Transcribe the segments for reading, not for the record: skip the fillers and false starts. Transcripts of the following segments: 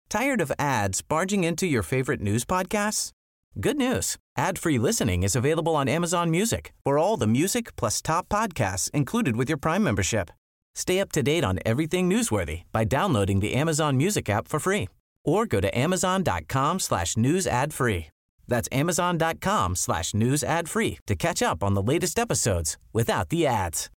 Tired of ads barging into your favorite news podcasts? Good news. Ad-free listening is available on Amazon Music for all the music plus top podcasts included with your Prime membership. Stay up to date on everything newsworthy by downloading the Amazon Music app for free or go to amazon.com/news ad free. That's amazon.com/news ad free to catch up on the latest episodes without the ads.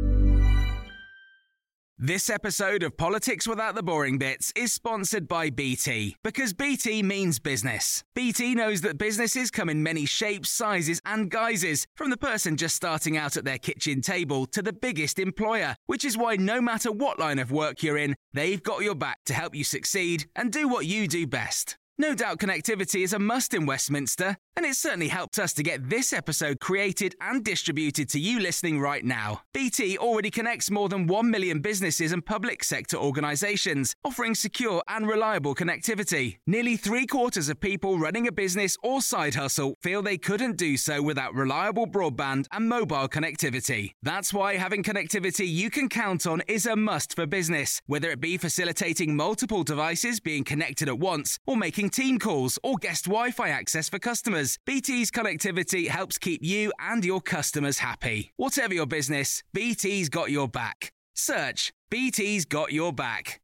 This episode of Politics Without the Boring Bits is sponsored by BT, because BT means business. BT knows that businesses come in many shapes, sizes and guises, from the person just starting out at their kitchen table to the biggest employer, which is why no matter what line of work you're in, they've got your back to help you succeed and do what you do best. No doubt connectivity is a must in Westminster, and it's certainly helped us to get this episode created and distributed to you listening right now. BT already connects more than 1 million businesses and public sector organisations, offering secure and reliable connectivity. Nearly 3/4 of people running a business or side hustle feel they couldn't do so without reliable broadband and mobile connectivity. That's why having connectivity you can count on is a must for business, whether it be facilitating multiple devices being connected at once or making team calls or guest Wi-Fi access for customers. BT's connectivity helps keep you and your customers happy. Whatever your business, BT's got your back. Search BT's got your back.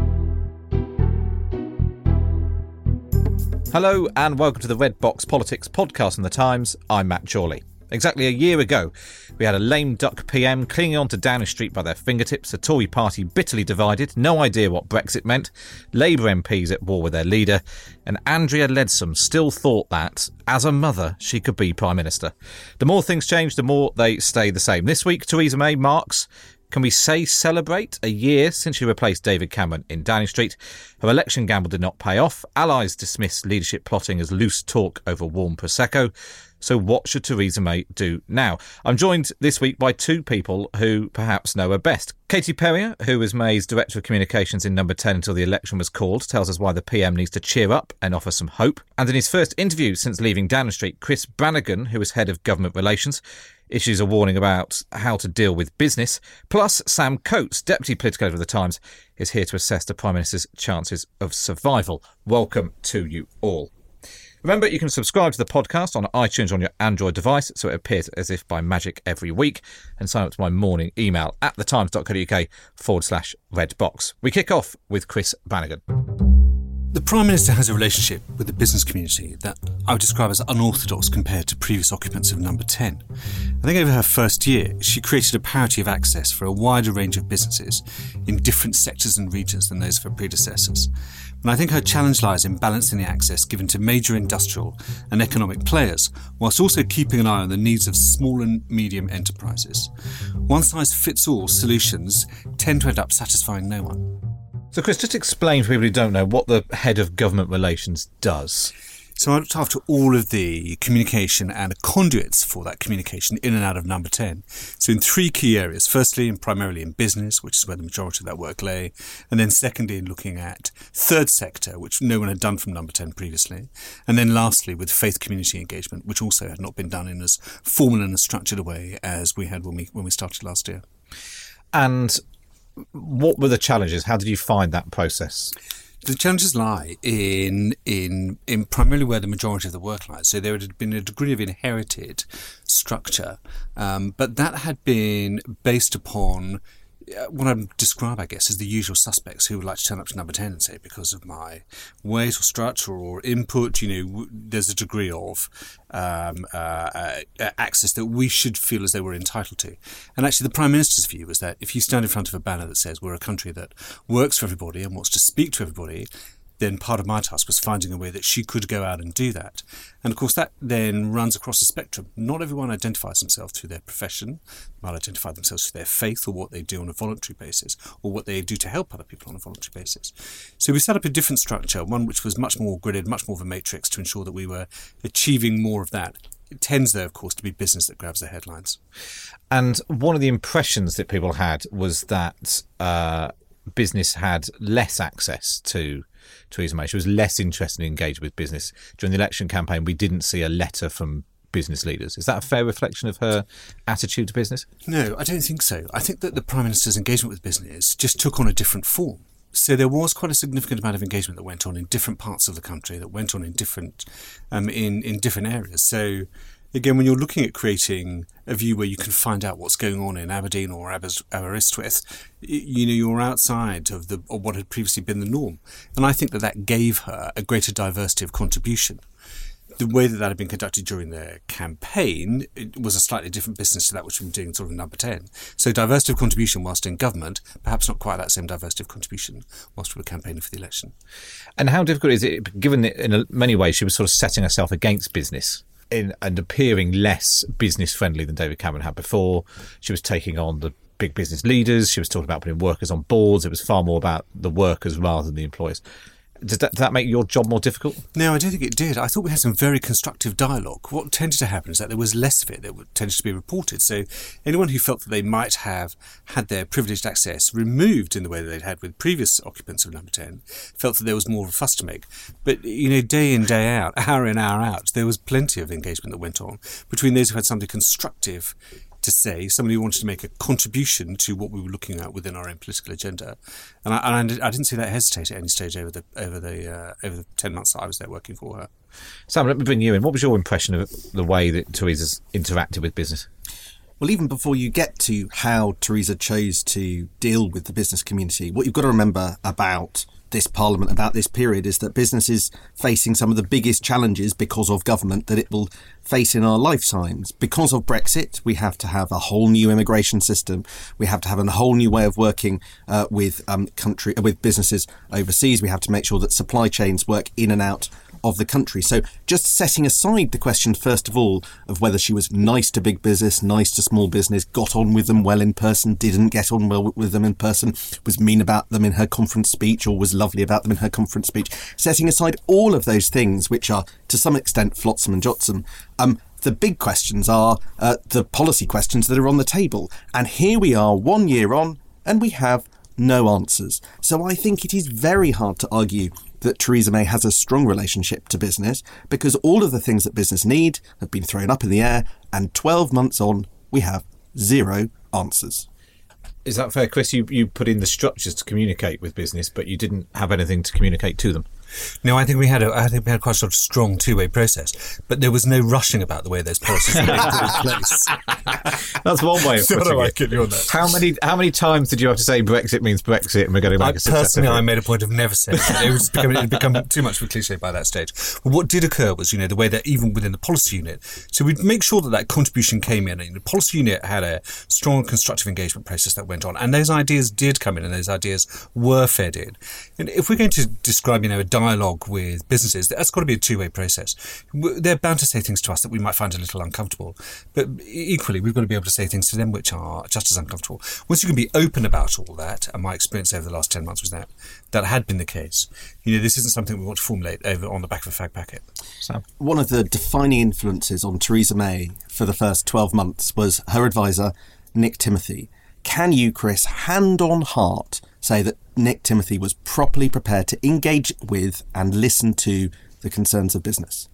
Hello and welcome to the Red Box Politics podcast on The Times. I'm Matt Chorley. Exactly a year ago, we had a lame duck PM clinging on to Downing Street by their fingertips, the Tory party bitterly divided, no idea what Brexit meant, Labour MPs at war with their leader, and Andrea Leadsom still thought that, as a mother, she could be Prime Minister. The more things change, the more they stay the same. This week, Theresa May marks, can we say celebrate, a year since she replaced David Cameron in Downing Street. Her election gamble did not pay off. Allies dismiss leadership plotting as loose talk over warm Prosecco. So what should Theresa May do now? I'm joined this week by two people who perhaps know her best. Katie Perrier, who was May's Director of Communications in Number 10 until the election was called, tells us why the PM needs to cheer up and offer some hope. And in his first interview since leaving Downing Street, Chris Brannigan, who was Head of Government Relations, issues a warning about how to deal with business. Plus, Sam Coates, Deputy Political Editor of The Times, is here to assess the Prime Minister's chances of survival. Welcome to you all. Remember, you can subscribe to the podcast on iTunes on your Android device, so it appears as if by magic every week, and sign up to my morning email at thetimes.co.uk/redbox. We kick off with Chris Brannigan. The Prime Minister has a relationship with the business community that I would describe as unorthodox compared to previous occupants of Number 10. I think over her first year, she created a parity of access for a wider range of businesses in different sectors and regions than those of her predecessors. And I think her challenge lies in balancing the access given to major industrial and economic players, whilst also keeping an eye on the needs of small and medium enterprises. One-size-fits-all solutions tend to end up satisfying no one. So, Chris, just explain for people who don't know what the Head of Government Relations does. So I looked after all of the communication and conduits for that communication in and out of Number 10. So in three key areas. Firstly, and primarily in business, which is where the majority of that work lay. And then secondly, in looking at third sector, which no one had done from Number 10 previously. And then lastly, with faith community engagement, which also had not been done in as formal and as structured a way as we had when we started last year. And what were the challenges? How did you find that process? The challenges lie in primarily where the majority of the work lies. So there had been a degree of inherited structure, but that had been based upon what I'd describe, I guess, as the usual suspects who would like to turn up to Number 10 and say, because of my weight or structure or input, there's a degree of access that we should feel as though we're entitled to. And actually the Prime Minister's view was that if you stand in front of a banner that says we're a country that works for everybody and wants to speak to everybody, then part of my task was finding a way that she could go out and do that. And of course that then runs across the spectrum. Not everyone identifies themselves through their profession, might identify themselves through their faith or what they do on a voluntary basis or what they do to help other people on a voluntary basis. So we set up a different structure, one which was much more gridded, much more of a matrix to ensure that we were achieving more of that. It tends, though, of course, to be business that grabs the headlines. And one of the impressions that people had was that business had less access to Theresa May. She was less interested in engaging with business. During the election campaign, we didn't see a letter from business leaders. Is that a fair reflection of her attitude to business? No, I don't think so. I think that the Prime Minister's engagement with business just took on a different form. So there was quite a significant amount of engagement that went on in different parts of the country, that went on in different in different areas. So again, when you're looking at creating a view where you can find out what's going on in Aberdeen or Aberystwyth, you're outside of what had previously been the norm. And I think that gave her a greater diversity of contribution. The way that had been conducted during the campaign, it was a slightly different business to that which we've been doing sort of Number 10. So diversity of contribution whilst in government, perhaps not quite that same diversity of contribution whilst we were campaigning for the election. And how difficult is it, given that in many ways she was sort of setting herself against business and appearing less business friendly than David Cameron had before? She was taking on the big business leaders. She was talking about putting workers on boards. It was far more about the workers rather than the employers. Does that make your job more difficult? No, I don't think it did. I thought we had some very constructive dialogue. What tended to happen is that there was less of it that tended to be reported. So anyone who felt that they might have had their privileged access removed in the way that they'd had with previous occupants of Number 10 felt that there was more of a fuss to make. But, day in, day out, hour in, hour out, there was plenty of engagement that went on between those who had something constructive to say, somebody who wanted to make a contribution to what we were looking at within our own political agenda, and I didn't see that hesitate at any stage over the 10 months that I was there working for her. Sam, let me bring you in. What was your impression of the way that Theresa's interacted with business? Well, even before you get to how Theresa chose to deal with the business community, what you've got to remember about this Parliament, about this period, is that business is facing some of the biggest challenges because of government that it will face in our lifetimes. Because of Brexit, we have to have a whole new immigration system. We have to have a whole new way of working with businesses overseas. We have to make sure that supply chains work in and out of the country. So just setting aside the question, first of all, of whether she was nice to big business, nice to small business, got on with them well in person, didn't get on well with them in person, was mean about them in her conference speech, or was lovely about them in her conference speech. Setting aside all of those things, which are to some extent flotsam and jetsam, the big questions are the policy questions that are on the table. And here we are 1 year on, and we have no answers. So I think it is very hard to argue that Theresa May has a strong relationship to business, because all of the things that business need have been thrown up in the air, and 12 months on, we have zero answers. Is that fair, Chris? You put in the structures to communicate with business, but you didn't have anything to communicate to them. No, I think we had quite a sort of strong two-way process, but there was no rushing about the way those policies were being put in place. That's one way of putting it. How many times did you have to say Brexit means Brexit and we're going to make a success? Personally, I made a point of never saying it. It had become too much of a cliche by that stage. But what did occur was, the way that even within the policy unit, so we'd make sure that contribution came in. And the policy unit had a strong constructive engagement process that went on, and those ideas did come in, and those ideas were fed in. And if we're going to describe, a dialogue with businesses, that's got to be a two-way process. They're bound to say things to us that we might find a little uncomfortable, but equally we've got to be able to say things to them which are just as uncomfortable. Once you can be open about all that, and my experience over the last 10 months was that had been the case. This isn't something we want to formulate over on the back of a fag packet. Sam? One of the defining influences on Theresa May for the first 12 months was her advisor, Nick Timothy. Can you, Chris, hand on heart, say that Nick Timothy was properly prepared to engage with and listen to the concerns of business?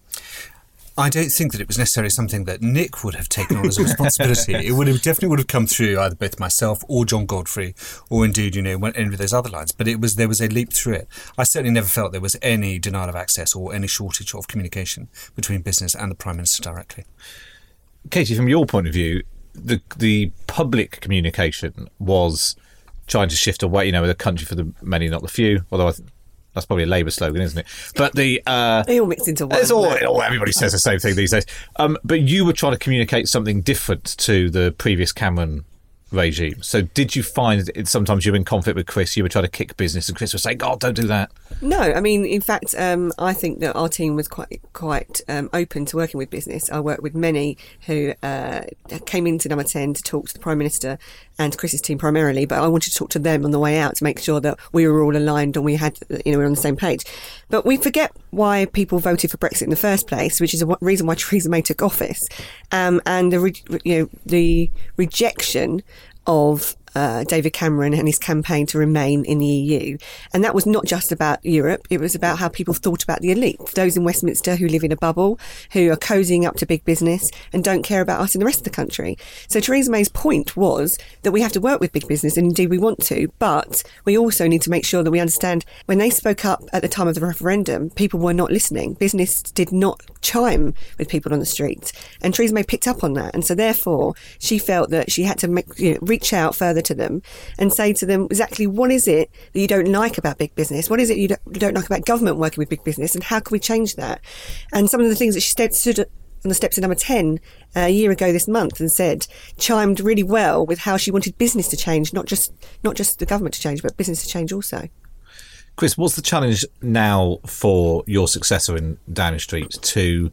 I don't think that it was necessarily something that Nick would have taken on as a responsibility. It definitely would have come through either both myself or John Godfrey, or indeed, any of those other lines. But there was a leap through it. I certainly never felt there was any denial of access or any shortage of communication between business and the Prime Minister directly. Katie, from your point of view, the public communication was trying to shift away, the country for the many, not the few, although that's probably a Labour slogan, isn't it? But they all mix into one. Everybody says the same thing these days. But you were trying to communicate something different to the previous Cameron regime. So did you find sometimes you were in conflict with Chris, you were trying to kick business and Chris was saying, God, don't do that? No, I mean, in fact, I think that our team was quite open to working with business. I worked with many who came into Number 10 to talk to the Prime Minister and Chris's team primarily, but I wanted to talk to them on the way out to make sure that we were all aligned and we had, we were on the same page. But we forget why people voted for Brexit in the first place, which is a reason why Theresa May took office, and the rejection of David Cameron and his campaign to remain in the EU. And that was not just about Europe. It was about how people thought about the elite, those in Westminster who live in a bubble, who are cozying up to big business and don't care about us in the rest of the country. So Theresa May's point was that we have to work with big business, and indeed we want to, but we also need to make sure that we understand when they spoke up at the time of the referendum, people were not listening. Business did not chime with people on the street. And Theresa May picked up on that. And so therefore, she felt that she had to reach out further to them and say to them exactly what is it that you don't like about big business? What is it you don't like about government working with big business? And how can we change that? And some of the things that she stood on the steps of Number 10 a year ago this month and said chimed really well with how she wanted business to change, not just the government to change, but business to change also. Chris, what's the challenge now for your successor in Downing Street to,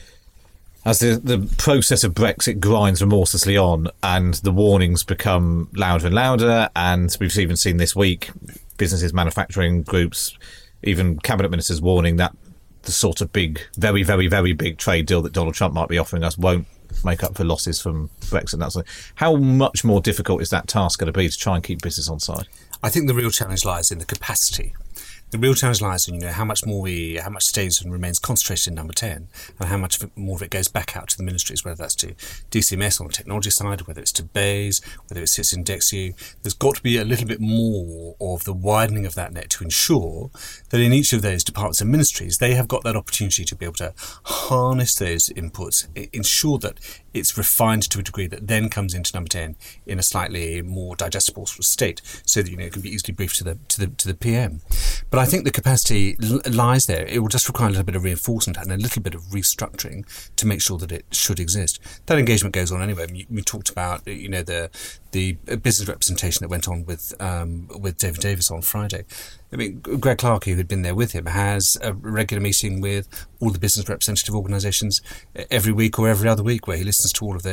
as the process of Brexit grinds remorselessly on and the warnings become louder and louder, and we've even seen this week businesses, manufacturing groups, even cabinet ministers warning that the sort of big, very, very, very big trade deal that Donald Trump might be offering us won't make up for losses from Brexit and that sort of thing. How much more difficult is that task going to be to try and keep business on side? I think the real challenge lies in the capacity. The real challenge lies in, how much stays and remains concentrated in Number 10, and how much more of it goes back out to the ministries, whether that's to DCMS on the technology side, whether it's to BEIS, whether it sits in DEXU. There's got to be a little bit more of the widening of that net to ensure that in each of those departments and ministries, they have got that opportunity to be able to harness those inputs, ensure that it's refined to a degree that then comes into Number 10 in a slightly more digestible sort of state, so that it can be easily briefed to the PM. But I think the capacity lies there. It will just require a little bit of reinforcement and a little bit of restructuring to make sure that it should exist. That engagement goes on anyway. We talked about the business representation that went on with David Davis on Friday. I mean, Greg Clark, who had been there with him, has a regular meeting with all the business representative organisations every week or every other week, where he listens to all of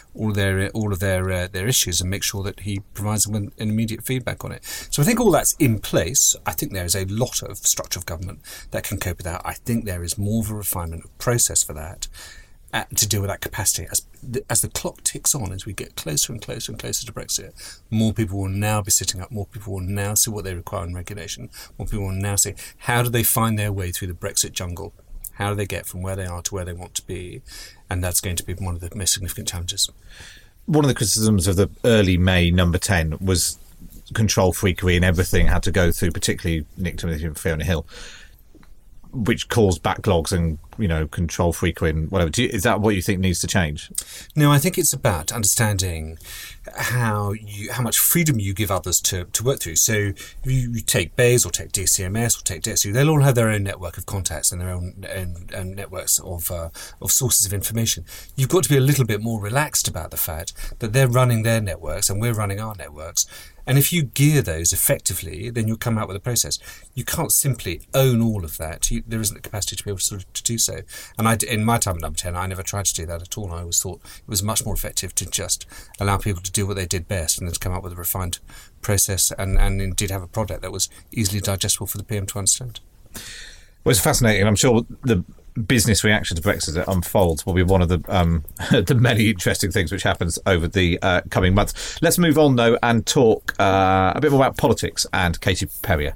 their issues and makes sure that he provides them with an immediate feedback on it. So I think all that's in place. I think there is a lot of structure of government that can cope with that. I think there is more of a refinement of process for that. To deal with that capacity. As the clock ticks on, as we get closer and closer and closer to Brexit, more people will now be sitting up, more people will now see what they require in regulation, more people will now see how do they find their way through the Brexit jungle, how do they get from where they are to where they want to be, and that's going to be one of the most significant challenges. One of the criticisms of the early May Number 10 was control freakery, and everything had to go through, particularly Nick Timothy and Fiona Hill, which caused backlogs and control freakery and whatever. Is that what you think needs to change? No, I think it's about understanding how much freedom you give others to work through. So if you take BEIS or take DCMS or take DEXU, they'll all have their own network of contacts and their own networks of sources of information. You've got to be a little bit more relaxed about the fact that they're running their networks and we're running our networks. And if you gear those effectively, then you'll come out with a process. You can't simply own all of that. There isn't the capacity to be able to do so. And in my time at Number 10, I never tried to do that at all. I always thought it was much more effective to just allow people to do what they did best and then to come up with a refined process and indeed have a product that was easily digestible for the PM to understand. Well, it's fascinating. I'm sure the business reaction to Brexit that unfolds will be one of the the many interesting things which happens over the coming months. Let's move on, though, and talk a bit more about politics and Katie Perrier.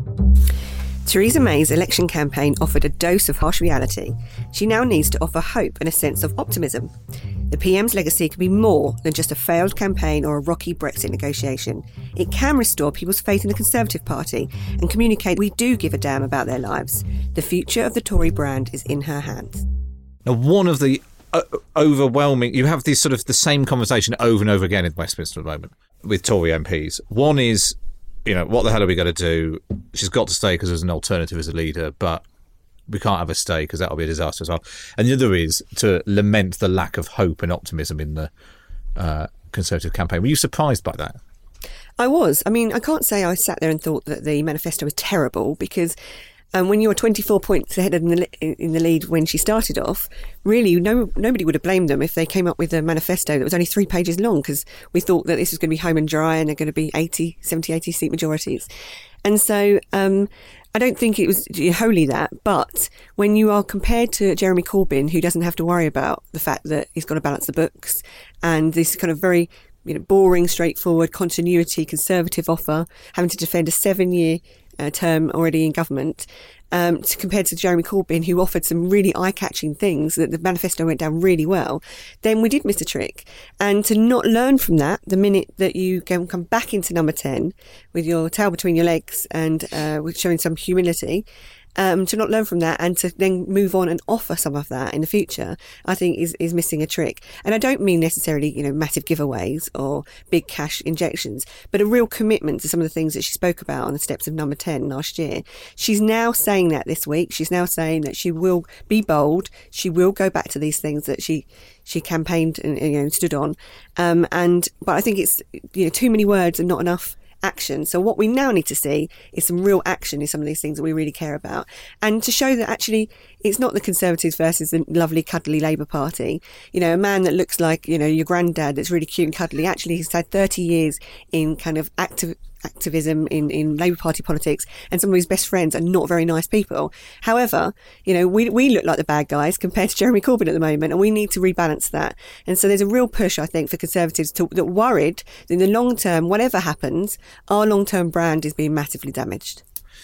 Theresa May's election campaign offered a dose of harsh reality. She now needs to offer hope and a sense of optimism. The PM's legacy can be more than just a failed campaign or a rocky Brexit negotiation. It can restore people's faith in the Conservative Party and communicate we do give a damn about their lives. The future of the Tory brand is in her hands. Now, one of the overwhelming... You have this sort of the same conversation over and over again in Westminster at the moment with Tory MPs. One is, what the hell are we going to do? She's got to stay because there's an alternative as a leader, but we can't have her stay because that'll be a disaster as well. And the other is to lament the lack of hope and optimism in the Conservative campaign. Were you surprised by that? I was. I mean, I can't say I sat there and thought that the manifesto was terrible because when you were 24 points ahead in the lead when she started off, really nobody would have blamed them if they came up with a manifesto that was only 3 pages long because we thought that this was going to be home and dry and they're going to be 70, 80 seat majorities. And so I don't think it was wholly that, but when you are compared to Jeremy Corbyn, who doesn't have to worry about the fact that he's got to balance the books and this kind of very boring, straightforward, continuity, conservative offer, having to defend a 7-year term already in government, compared to Jeremy Corbyn, who offered some really eye-catching things that the manifesto went down really well, then we did miss a trick. And to not learn from that, the minute that you come back into number 10 with your tail between your legs and with showing some humility, to not learn from that and to then move on and offer some of that in the future, I think is missing a trick. And I don't mean necessarily, massive giveaways or big cash injections, but a real commitment to some of the things that she spoke about on the steps of number 10 last year. She's now saying that this week. She's now saying that she will be bold. She will go back to these things that she campaigned and stood on. But I think it's, too many words and not enough action. So what we now need to see is some real action in some of these things that we really care about, and to show that actually it's not the Conservatives versus the lovely cuddly Labour Party. A man that looks like your granddad that's really cute and cuddly, actually he's had 30 years in kind of activism in Labour Party politics, and some of his best friends are not very nice people. However, we look like the bad guys compared to Jeremy Corbyn at the moment, and we need to rebalance that. And so there's a real push, I think, for Conservatives that worried that in the long term, whatever happens, our long-term brand is being massively damaged.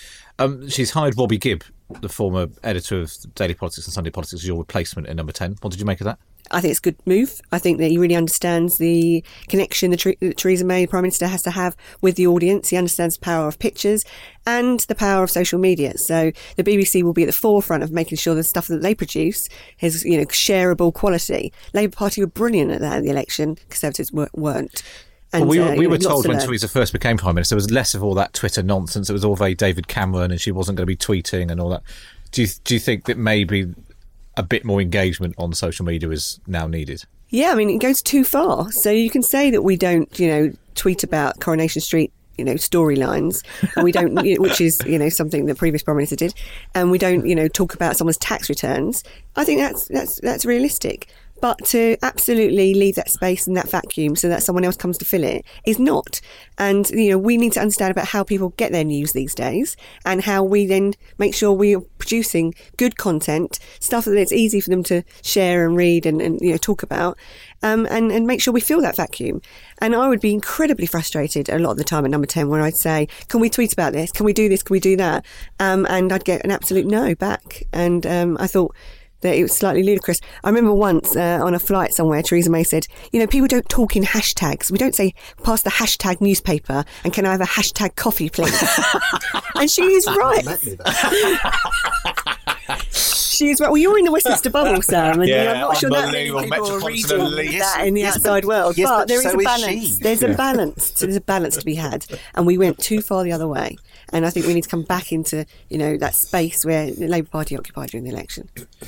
She's hired Robbie Gibb, the former editor of Daily Politics and Sunday Politics, as your replacement in number 10. What did you make of that? I think it's a good move. I think that he really understands the connection that Theresa May, Prime Minister, has to have with the audience. He understands the power of pictures and the power of social media. So the BBC will be at the forefront of making sure the stuff that they produce is, shareable quality. Labour Party were brilliant at that in the election. Conservatives weren't. And, we were told when Theresa first became Prime Minister, there was less of all that Twitter nonsense. It was all very David Cameron, and she wasn't going to be tweeting and all that. Do you think that maybe a bit more engagement on social media is now needed? Yeah, I mean, it goes too far. So you can say that we don't, tweet about Coronation Street, storylines, and we don't, which is, something the previous Prime Minister did, and we don't, talk about someone's tax returns. I think that's realistic. But to absolutely leave that space and that vacuum so that someone else comes to fill it is not. And, we need to understand about how people get their news these days, and how we then make sure we are producing good content, stuff that it's easy for them to share and read and talk about, and make sure we fill that vacuum. And I would be incredibly frustrated a lot of the time at number 10 when I'd say, can we tweet about this? Can we do this? Can we do that? And I'd get an absolute no back. And I thought that it was slightly ludicrous. I remember once on a flight somewhere, Theresa May said, people don't talk in hashtags. We don't say, pass the hashtag newspaper and can I have a hashtag coffee, please? And she is right. She is right. Well, you're in the Westminster bubble, Sam, and I'm not sure that many people are reading that in the outside world. Yes, but there is so a is balance. she. There's a balance. There's a balance to be had. And we went too far the other way. And I think we need to come back into, that space where the Labour Party occupied during the election.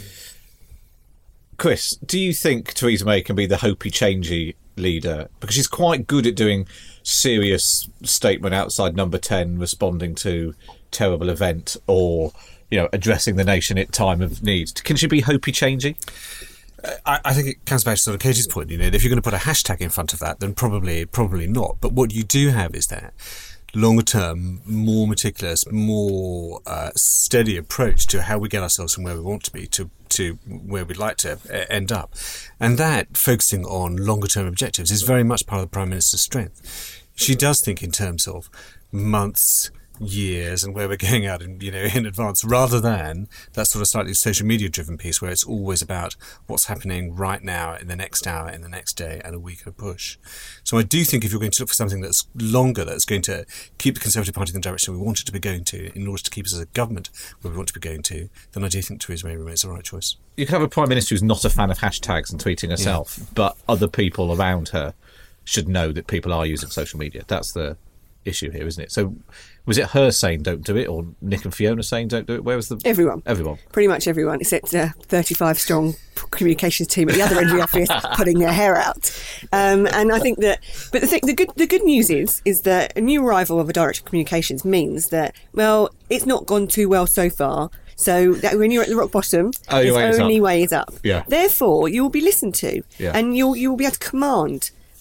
Chris, do you think Theresa May can be the hopey-changey leader? Because she's quite good at doing serious statement outside number 10, responding to terrible event, or, addressing the nation at time of need. Can she be hopey-changey? I think it comes back to sort of Katie's point, if you're going to put a hashtag in front of that, then probably not. But what you do have is that longer term, more meticulous, more steady approach to how we get ourselves from where we want to be to where we'd like to end up. And that, focusing on longer term objectives, is very much part of the Prime Minister's strength. She does think in terms of months, years, and where we're going out in advance, rather than that sort of slightly social media driven piece where it's always about what's happening right now, in the next hour, in the next day, and a week at a push. So I do think if you're going to look for something that's longer, that's going to keep the Conservative Party in the direction we want it to be going to, in order to keep us as a government where we want to be going to, then I do think Theresa May remains the right choice. You can have a Prime Minister who's not a fan of hashtags and tweeting herself, but other people around her should know that people are using social media. That's the issue here, isn't it? So was it her saying don't do it, or Nick and Fiona saying don't do it? Where was the... Everyone. Pretty much everyone, except 35 strong communications team at the other end of the office putting their hair out. And I think that... But the good news is that a new arrival of a director of communications means that, well, it's not gone too well so far. So that when you're at the rock bottom, its only way is up. Yeah. Therefore, you will be listened to, and you will be able to command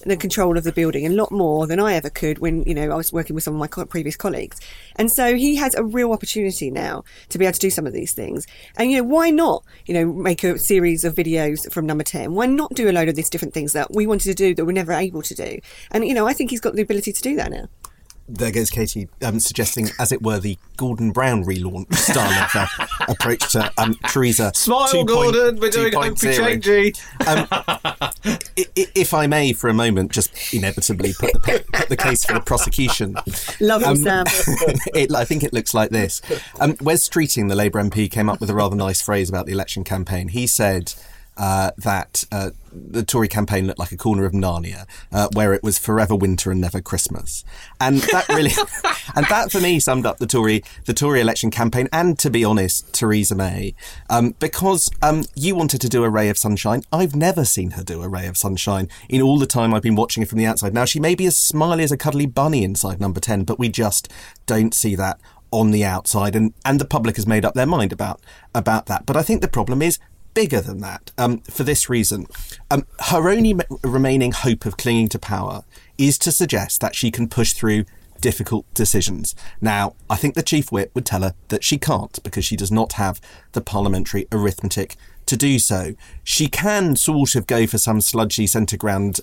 the control of the building a lot more than I ever could when, I was working with some of my previous colleagues. And so he has a real opportunity now to be able to do some of these things. And, why not, make a series of videos from Number 10? Why not do a load of these different things that we wanted to do that we're never able to do? And, I think he's got the ability to do that now. There goes Katie suggesting, as it were, the Gordon Brown relaunch style of approach to Theresa. Smile, Gordon, we're doing Hopey Changey. If I may, for a moment, just inevitably put the case for the prosecution. Lovely, Sam. I think it looks like this. Wes Streeting, the Labour MP, came up with a rather nice phrase about the election campaign. He said that the Tory campaign looked like a corner of Narnia, where it was forever winter and never Christmas. And that really, and that for me summed up the Tory election campaign, and to be honest, Theresa May, because you wanted to do a ray of sunshine. I've never seen her do a ray of sunshine in all the time I've been watching her from the outside. Now, she may be as smiley as a cuddly bunny inside Number 10, but we just don't see that on the outside, and the public has made up their mind about that. But I think the problem is bigger than that, for this reason. Her only remaining hope of clinging to power is to suggest that she can push through difficult decisions. Now, I think the Chief Whip would tell her that she can't, because she does not have the parliamentary arithmetic to do so. She can sort of go for some sludgy centre ground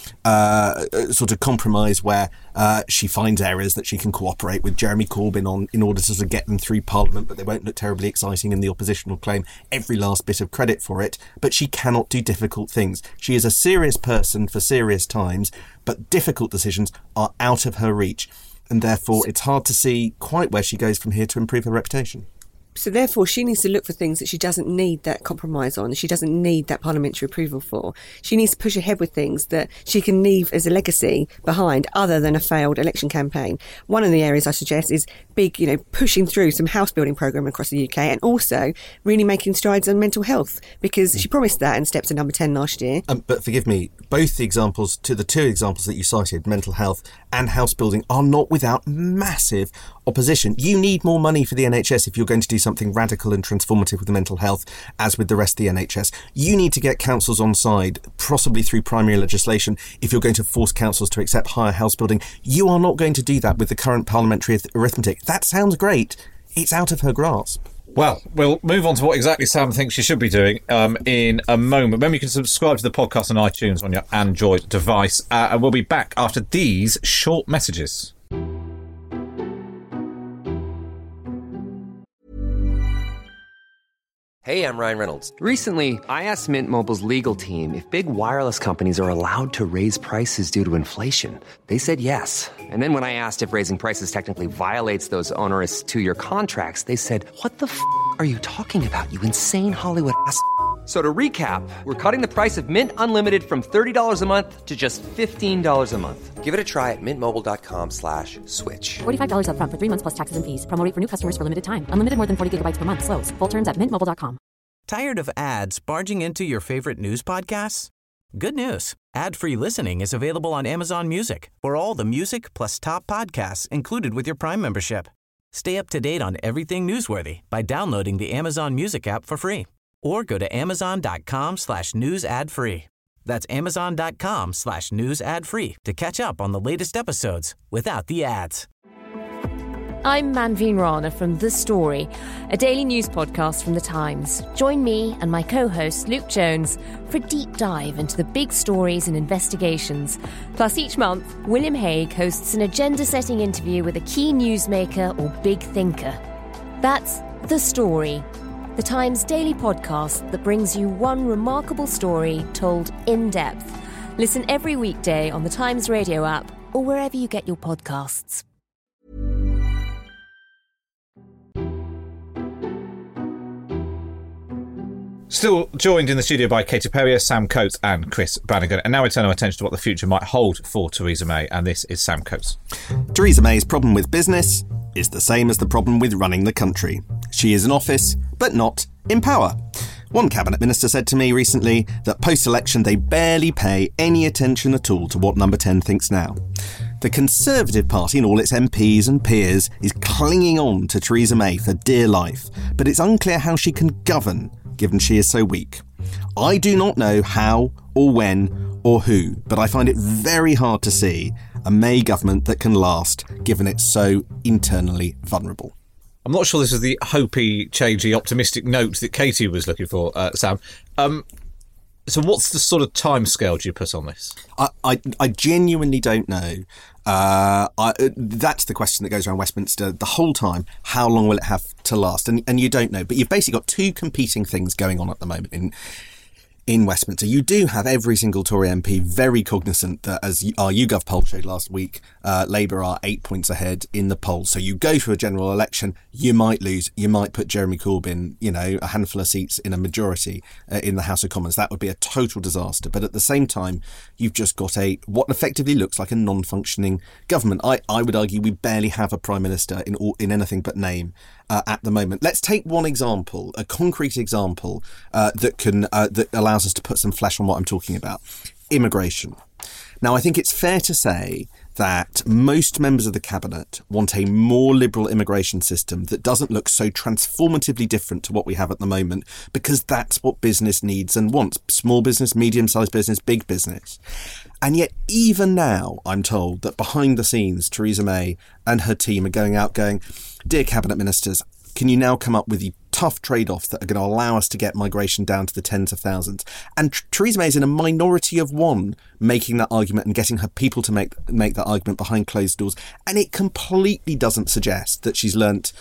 sort of compromise where she finds areas that she can cooperate with Jeremy Corbyn on in order to sort of get them through Parliament, but they won't look terribly exciting, and the opposition will claim every last bit of credit for it. But she cannot do difficult things. She is a serious person for serious times, but difficult decisions are out of her reach, and therefore it's hard to see quite where she goes from here to improve her reputation. So therefore, she needs to look for things that she doesn't need that compromise on, she doesn't need that parliamentary approval for. She needs to push ahead with things that she can leave as a legacy behind, other than a failed election campaign. One of the areas I suggest is big, pushing through some house building programme across the UK, and also really making strides on mental health, because she promised that in Steps to Number 10 last year. But forgive me, both the two examples that you cited, mental health and house building, are not without massive opposition. You need more money for the NHS if you're going to do something radical and transformative with the mental health, as with the rest of the NHS. You need to get councils on side, possibly through primary legislation, if you're going to force councils to accept higher house building. You are not going to do that with the current parliamentary arithmetic. That sounds great. It's out of her grasp. Well, we'll move on to what exactly Sam thinks she should be doing in a moment. Remember, you can subscribe to the podcast on iTunes on your Android device, and we'll be back after these short messages. Hey, I'm Ryan Reynolds. Recently, I asked Mint Mobile's legal team if big wireless companies are allowed to raise prices due to inflation. They said yes. And then when I asked if raising prices technically violates those onerous two-year contracts, they said, "What the f*** are you talking about, you insane Hollywood ass?" So to recap, we're cutting the price of Mint Unlimited from $30 a month to just $15 a month. Give it a try at mintmobile.com/switch. $45 up front for 3 months plus taxes and fees. Promo rate for new customers for limited time. Unlimited more than 40 gigabytes per month. Slows full terms at mintmobile.com. Tired of ads barging into your favorite news podcasts? Good news. Ad-free listening is available on Amazon Music for all the music plus top podcasts included with your Prime membership. Stay up to date on everything newsworthy by downloading the Amazon Music app for free. Or go to amazon.com/news ad free. That's amazon.com/news ad free to catch up on the latest episodes without the ads. I'm Manveen Rana from The Story, a daily news podcast from The Times. Join me and my co-host Luke Jones for a deep dive into the big stories and investigations. Plus, each month, William Hague hosts an agenda-setting interview with a key newsmaker or big thinker. That's The Story, The Times daily podcast that brings you one remarkable story told in depth. Listen every weekday on the Times Radio app or wherever you get your podcasts. Still joined in the studio by Katie Perrier, Sam Coates and Chris Brannigan. And now we turn our attention to what the future might hold for Theresa May. And this is Sam Coates. Theresa May's problem with business is the same as the problem with running the country. She is in office, but not in power. One cabinet minister said to me recently that post-election they barely pay any attention at all to what Number 10 thinks now. The Conservative Party and all its MPs and peers is clinging on to Theresa May for dear life, but it's unclear how she can govern, given she is so weak. I do not know how or when or who, but I find it very hard to see a May government that can last, given it's so internally vulnerable. I'm not sure this is the hopey, changey, optimistic note that Katie was looking for, Sam. So what's the sort of timescale do you put on this? I genuinely don't know. That's the question that goes around Westminster the whole time. How long will it have to last? And you don't know. But you've basically got two competing things going on at the moment in Westminster. You do have every single Tory MP very cognizant that, as our YouGov poll showed last week, Labour are 8 points ahead in the polls. So you go for a general election, you might lose, you might put Jeremy Corbyn, a handful of seats in a majority in the House of Commons. That would be a total disaster. But at the same time, you've just got what effectively looks like a non-functioning government. I would argue we barely have a Prime Minister in anything but name at the moment. Let's take one example, a concrete example that allows us to put some flesh on what I'm talking about. Immigration. Now, I think it's fair to say that most members of the Cabinet want a more liberal immigration system that doesn't look so transformatively different to what we have at the moment, because that's what business needs and wants. Small business, medium-sized business, big business. And yet, even now, I'm told that behind the scenes, Theresa May and her team are going out going, "Dear Cabinet Ministers, can you now come up with the tough trade-offs that are going to allow us to get migration down to the tens of thousands?" And Theresa May is in a minority of one making that argument and getting her people to make that argument behind closed doors. And it completely doesn't suggest that she's learnt,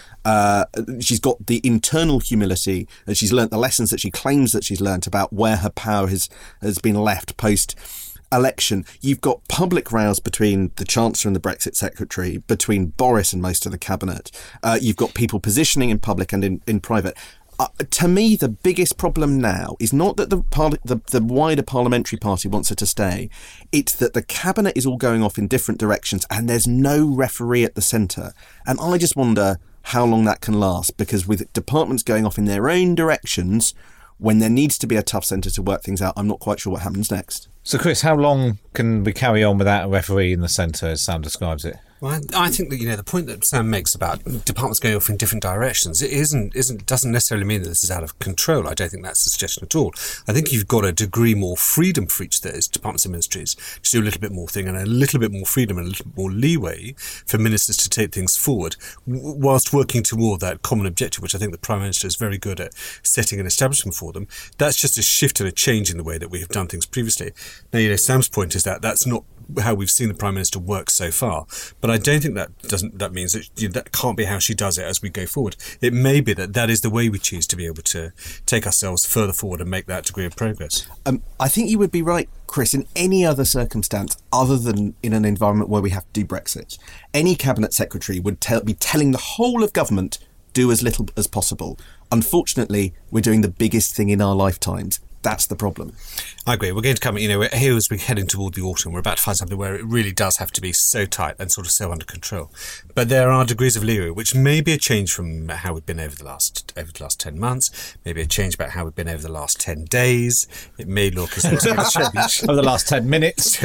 she's got the internal humility, that she's learnt the lessons that she claims that she's learnt about where her power has been left post-election. You've got public rows between the Chancellor and the Brexit Secretary, between Boris and most of the Cabinet. You've got people positioning in public and in private. To me, the biggest problem now is not that the wider parliamentary party wants her to stay. It's that the Cabinet is all going off in different directions and there's no referee at the centre. And I just wonder how long that can last, because with departments going off in their own directions, when there needs to be a tough centre to work things out, I'm not quite sure what happens next. So, Chris, how long can we carry on without a referee in the centre, as Sam describes it? Well, I think that the point that Sam makes about departments going off in different directions, doesn't necessarily mean that this is out of control. I don't think that's the suggestion at all. I think you've got a degree more freedom for each of those departments and ministries to do a little bit more thing, and a little bit more freedom and a little bit more leeway for ministers to take things forward, whilst working toward that common objective, which I think the Prime Minister is very good at setting and establishing for them. That's just a shift and a change in the way that we have done things previously. Now, Sam's point is that that's not how we've seen the Prime Minister work so far, but I don't think that means that that can't be how she does it as we go forward. It may be that is the way we choose to be able to take ourselves further forward and make that degree of progress. I think you would be right, Chris, in any other circumstance other than in an environment where we have to do Brexit. Any Cabinet Secretary would be telling the whole of government, do as little as possible. Unfortunately, we're doing the biggest thing in our lifetimes. That's the problem. I agree. We're going to come, here as we're heading toward the autumn, we're about to find something where it really does have to be so tight and sort of so under control. But there are degrees of leeway, which may be a change from how we've been over the last 10 months, maybe a change about how we've been over the last 10 days. It may look as though it's going to change. Over the last 10 minutes.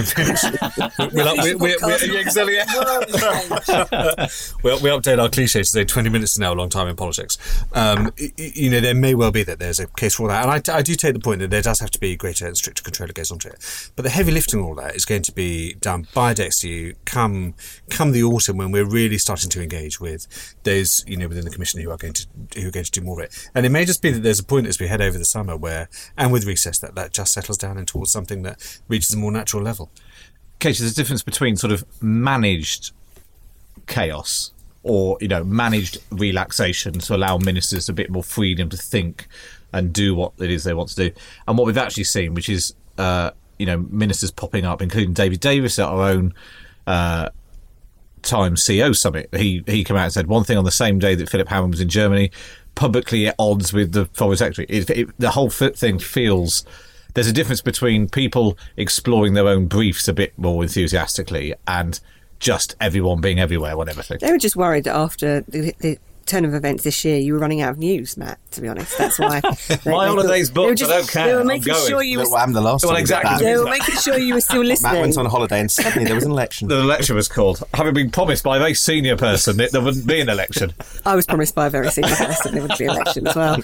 We update our cliches to say 20 minutes is now a long time in politics. There may well be that there's a case for all that. And I do take the point that there does have to be greater and stricter control that goes onto it. But the heavy lifting of all that is going to be done by DXU come the autumn, when we're really starting to engage with those, within the Commission who are going to do more of it. And it may just be that there's a point as we head over the summer where, and with recess, that just settles down and towards something that reaches a more natural level. Katie, there's a difference between sort of managed chaos or, managed relaxation to allow ministers a bit more freedom to think and do what it is they want to do. And what we've actually seen, which is, ministers popping up, including David Davis at our own Times CEO Summit. He came out and said one thing on the same day that Philip Hammond was in Germany, publicly at odds with the Foreign Secretary. The whole thing feels... There's a difference between people exploring their own briefs a bit more enthusiastically and just everyone being everywhere, whatever thing. They were just worried that after the turn of events this year, you were running out of news, Matt, to be honest. That's why. My holiday's booked, I don't care. They were making sure you were... I'm the last one. Exactly. They were making sure you were still listening. Matt went on holiday and suddenly there was an election. The election was called. Having been promised by a very senior person that there wouldn't be an election. I was promised by a very senior person there would be an election as well.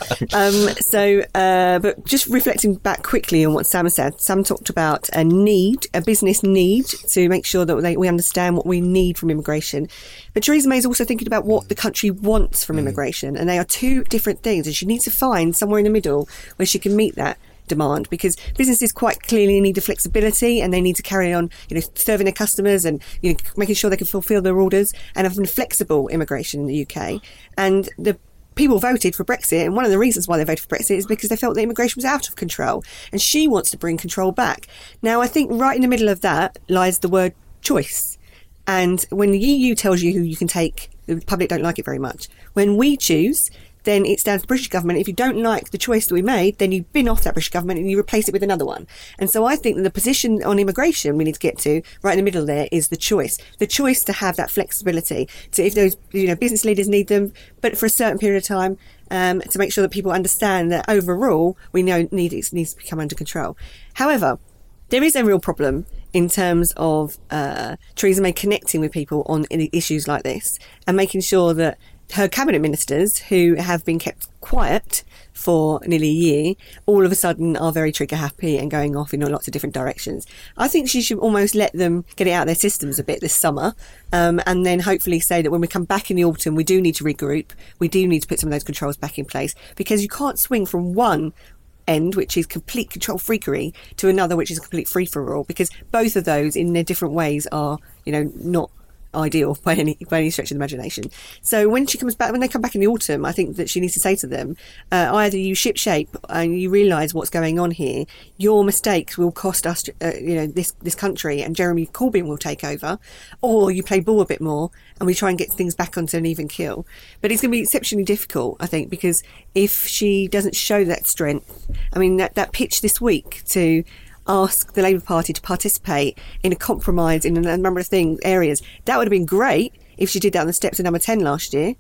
But just reflecting back quickly on what Sam said, Sam talked about a business need to make sure that we understand what we need from immigration. But Theresa May is also thinking about what the country wants from immigration, and they are two different things, and she needs to find somewhere in the middle where she can meet that demand, because businesses quite clearly need the flexibility, and they need to carry on, serving their customers and making sure they can fulfil their orders, and having flexible immigration in the UK. And the people voted for Brexit, and one of the reasons why they voted for Brexit is because they felt that immigration was out of control, and she wants to bring control back. Now, I think right in the middle of that lies the word choice. And when the EU tells you who you can take, the public don't like it very much. When we choose, then it's down to the British government. If you don't like the choice that we made, then you bin off that British government and you replace it with another one. And so I think that the position on immigration we need to get to, right in the middle there, is the choice to have that flexibility. So if those business leaders need them, but for a certain period of time, to make sure that people understand that overall we know it needs to become under control. However, there is a real problem in terms of Theresa May connecting with people on issues like this and making sure that her cabinet ministers, who have been kept quiet for nearly a year, all of a sudden are very trigger happy and going off in lots of different directions. I think she should almost let them get it out of their systems a bit this summer, and then hopefully say that when we come back in the autumn, we do need to regroup. We do need to put some of those controls back in place, because you can't swing from one end, which is complete control freakery, to another, which is complete free-for-all, because both of those in their different ways are, not ideal by any stretch of the imagination. So when they come back in the autumn, I think that she needs to say to them, either you shipshape and you realise what's going on here, your mistakes will cost us this country, and Jeremy Corbyn will take over, or you play ball a bit more and we try and get things back onto an even keel. But it's going to be exceptionally difficult, I think, because if she doesn't show that strength, that pitch this week to ask the Labour Party to participate in a compromise in a number of areas, that would have been great if she did that on the steps of Number 10 last year,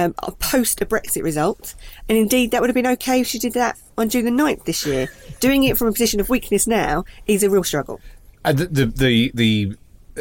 post a Brexit result. And indeed, that would have been okay if she did that on June the 9th this year. Doing it from a position of weakness now is a real struggle. And the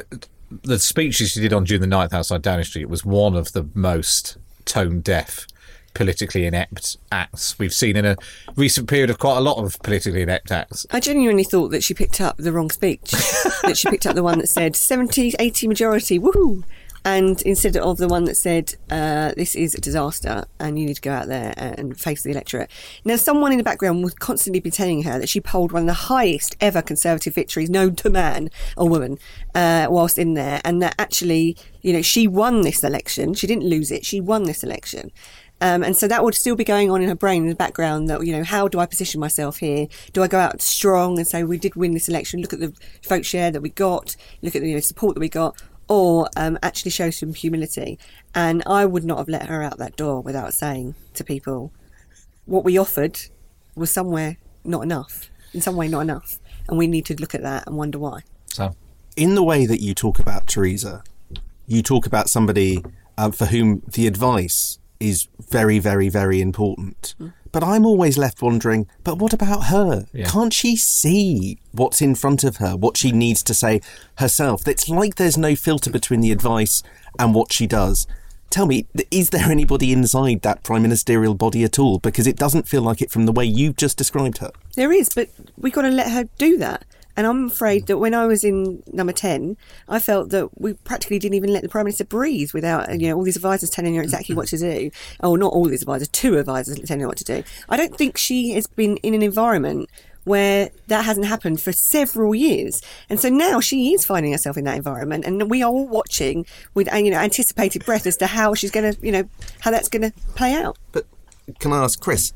speech she did on June the 9th outside Downing Street was one of the most tone-deaf, politically inept acts we've seen in a recent period of quite a lot of politically inept acts. I genuinely thought that she picked up the wrong speech, that she picked up the one that said 70-80 majority, woohoo, and instead of the one that said this is a disaster and you need to go out there and face the electorate. Now, someone in the background would constantly be telling her that she polled one of the highest ever Conservative victories known to man or woman whilst in there, and that actually, she won this election. She didn't lose it. She won this election. And so that would still be going on in her brain in the background, that, how do I position myself here? Do I go out strong and say, we did win this election, look at the vote share that we got, look at the support that we got, or actually show some humility? And I would not have let her out that door without saying to people, what we offered was somewhere not enough, in some way not enough. And we need to look at that and wonder why. So, in the way that you talk about Theresa, you talk about somebody for whom the advice is very, very, very important. But I'm always left wondering, but what about her? Yeah. Can't she see what's in front of her, what she needs to say herself? It's like there's no filter between the advice and what she does. Tell me, is there anybody inside that prime ministerial body at all? Because it doesn't feel like it from the way you've just described her. There is, but we've got to let her do that. And I'm afraid that when I was in Number 10, I felt that we practically didn't even let the Prime Minister breathe without, all these advisors telling her exactly what to do. Oh, not all these advisors, 2 advisors telling her what to do. I don't think she has been in an environment where that hasn't happened for several years. And so now she is finding herself in that environment, and we are all watching with, anticipated breath as to how she's going to, how that's going to play out. But can I ask Chris?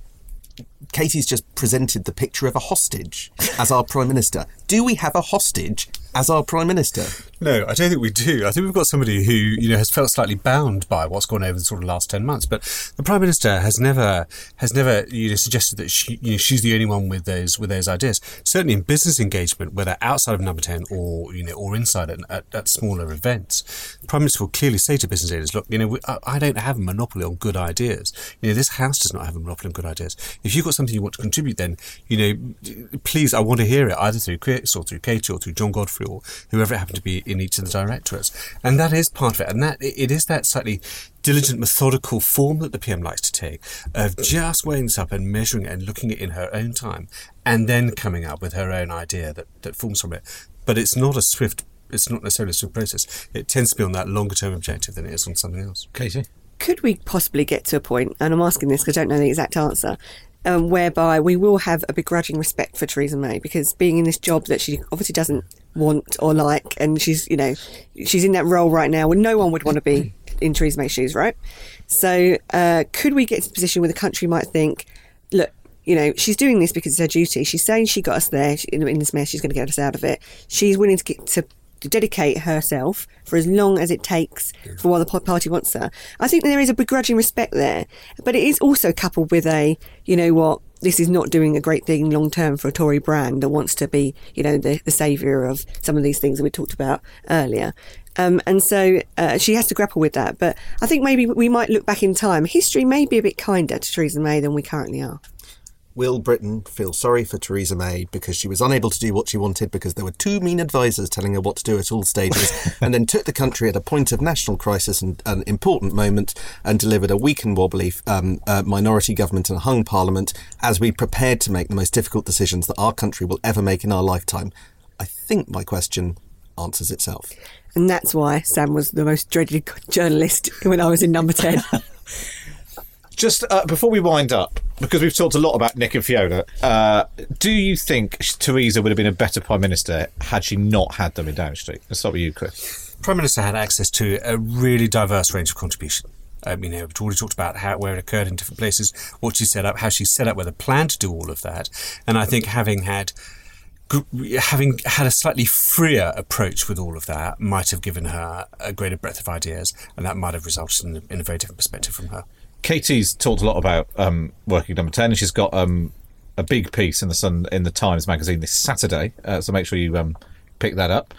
Katie's just presented the picture of a hostage as our Prime Minister. Do we have a hostage as our Prime Minister? No, I don't think we do. I think we've got somebody who, has felt slightly bound by what's gone over the sort of last 10 months. But the Prime Minister has never, suggested that she's the only one with those ideas. Certainly in business engagement, whether outside of Number 10 or inside at smaller events, the Prime Minister will clearly say to business leaders, look, I don't have a monopoly on good ideas. This House does not have a monopoly on good ideas. If you've got something you want to contribute, then, please, I want to hear it, either through Chris or through Katie or through John Godfrey or whoever it happened to be in each of the directorates. And that is part of it. And that it is that slightly diligent, methodical form that the PM likes to take of just weighing this up and measuring it and looking at it in her own time and then coming up with her own idea that forms from it. But it's not necessarily a swift process. It tends to be on that longer term objective than it is on something else. Katie? Could we possibly get to a point, and I'm asking this because I don't know the exact answer, whereby we will have a begrudging respect for Theresa May, because being in this job that she obviously doesn't want or like, and she's in that role right now where no one would want to be in Theresa May's shoes, right? So could we get to the position where the country might think, look, she's doing this because it's her duty. She's saying she got us there in this mess. She's going to get us out of it. She's willing to dedicate herself for as long as it takes for while the party wants her. I think there is a begrudging respect there, but it is also coupled with this is not doing a great thing long term for a Tory brand that wants to be, the saviour of some of these things that we talked about earlier. And so she has to grapple with that. But I think maybe we might look back in time. History may be a bit kinder to Theresa May than we currently are. Will Britain feel sorry for Theresa May because she was unable to do what she wanted because there were too mean advisers telling her what to do at all stages, and then took the country at a point of national crisis and an important moment and delivered a weak and wobbly minority government and a hung parliament as we prepared to make the most difficult decisions that our country will ever make in our lifetime? I think my question answers itself. And that's why Sam was the most dreaded journalist when I was in Number 10. Just before we wind up, because we've talked a lot about Nick and Fiona, do you think Theresa would have been a better Prime Minister had she not had them in Downing Street? Let's start with you, Chris. Prime Minister had access to a really diverse range of contribution. We've already talked about where it occurred in different places, what she set up, how she set up with a plan to do all of that. And I think having had a slightly freer approach with all of that might have given her a greater breadth of ideas, and that might have resulted in a very different perspective from her. Katie's talked a lot about working Number 10, and she's got a big piece in the Times magazine this Saturday, so make sure you pick that up.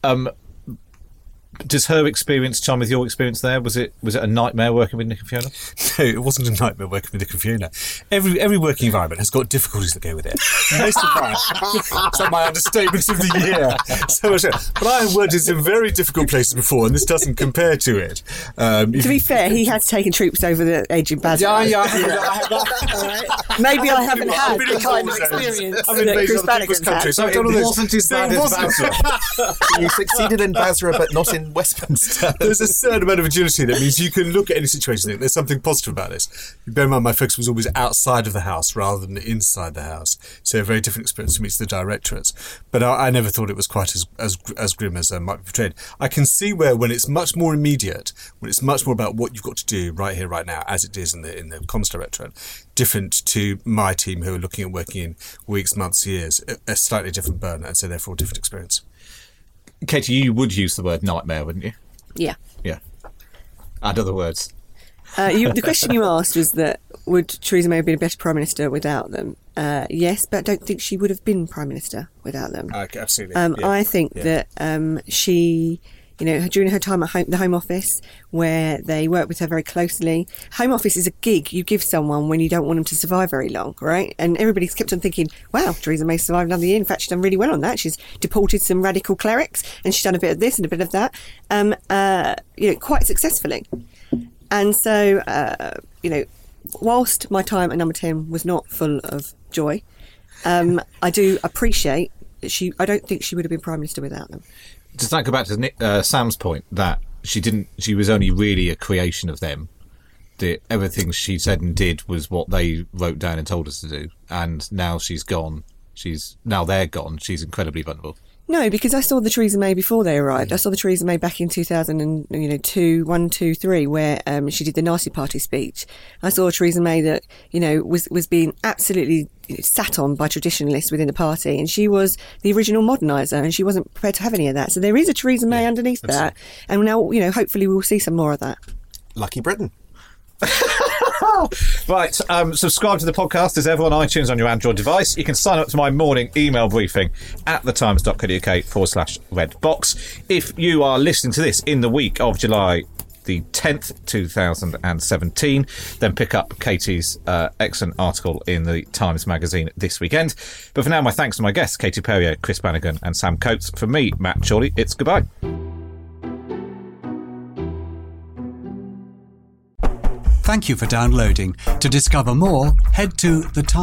Does her experience chime with your experience there? Was it a nightmare working with Nick and Fiona? No, it wasn't a nightmare working with Nick and Fiona. Every working environment has got difficulties that go with it. Most of that. It's like my understatement of the year. So much. But I have worked in some very difficult places before, and this doesn't compare to it. To be fair, he has taken troops over the edge in Basra. Yeah. Maybe I haven't had the kind of experience that Chris Bannigan's had. So it wasn't as bad as Basra. You succeeded in Basra, but not in Westminster. There's a certain amount of agility that means you can look at any situation and think there's something positive about this. Bear in mind, my focus was always outside of the House rather than inside the House, so a very different experience from each of the directorates. But I never thought it was quite as grim as might be portrayed. I can see when it's much more immediate, when it's much more about what you've got to do right here, right now, as it is in the Comms Directorate, different to my team who are looking at working in weeks, months, years, a slightly different burden, and so therefore a different experience. Katie, you would use the word nightmare, wouldn't you? Yeah. Add other words. The question you asked was that would Theresa May have been a better Prime Minister without them? Yes, but I don't think she would have been Prime Minister without them. Okay, absolutely. I think that she, during her time at the Home Office, where they work with her very closely. Home Office is a gig you give someone when you don't want them to survive very long, right? And everybody's kept on thinking, wow, Theresa May survived another year. In fact, she's done really well on that. She's deported some radical clerics and she's done a bit of this and a bit of that, quite successfshe. And so, whilst my time at Number 10 was not full of joy, I do appreciate that I don't think she would have been Prime Minister without them. Does that go back to Sam's point that she was only really a creation of them? That everything she said and did was what they wrote down and told us to do, and now she's gone. Now they're gone. She's incredibly vulnerable. No, because I saw the Theresa May before they arrived. I saw the Theresa May back in 2002, where she did the Nasty Party speech. I saw a Theresa May that, was being absolutely sat on by traditionalists within the party, and she was the original moderniser, and she wasn't prepared to have any of that. So there is a Theresa May underneath that, and now, hopefully we'll see some more of that. Lucky Britain. Right, subscribe to the podcast as ever on iTunes on your Android device. You can sign up to my morning email briefing at thetimes.co.uk/redbox. If you are listening to this in the week of July the 10th, 2017, then pick up Katie's excellent article in the Times magazine this weekend. But for now, my thanks to my guests, Katie Perrier, Chris Bannigan and Sam Coates. From me, Matt Chorley, it's goodbye. Thank you for downloading. To discover more, head to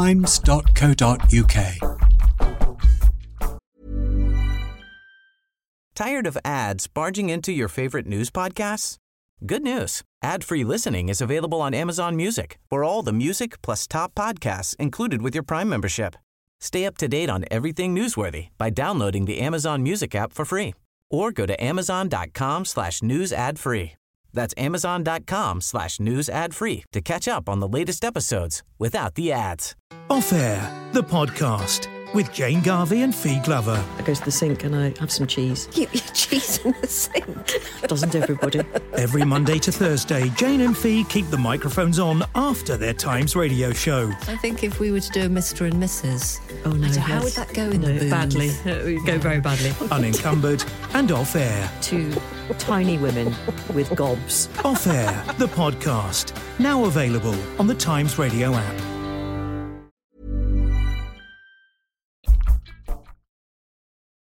thetimes.co.uk. Tired of ads barging into your favorite news podcasts? Good news. Ad-free listening is available on Amazon Music for all the music plus top podcasts included with your Prime membership. Stay up to date on everything newsworthy by downloading the Amazon Music app for free or go to amazon.com/news ad free. That's amazon.com/news ad free to catch up on the latest episodes without the ads. Off Air, the podcast with Jane Garvey and Fee Glover. I go to the sink and I have some cheese. Keep your cheese in the sink. Doesn't everybody? Every Monday to Thursday, Jane and Fee keep the microphones on after their Times radio show. I think if we were to do a Mr. and Mrs. Oh no, how would that go in the booth? Badly. It would go very badly. Unencumbered and Off Air. Two tiny women with gobs. Off Air, the podcast. Now available on the Times radio app.